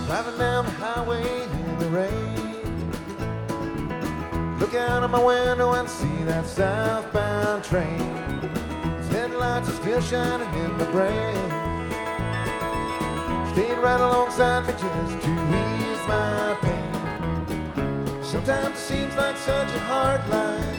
Driving down the highway in the rain. Look out of my window and see that southbound train. Its headlights are still shining in my brain. Stayed right alongside me just to ease my pain. Sometimes it seems like such a hard life,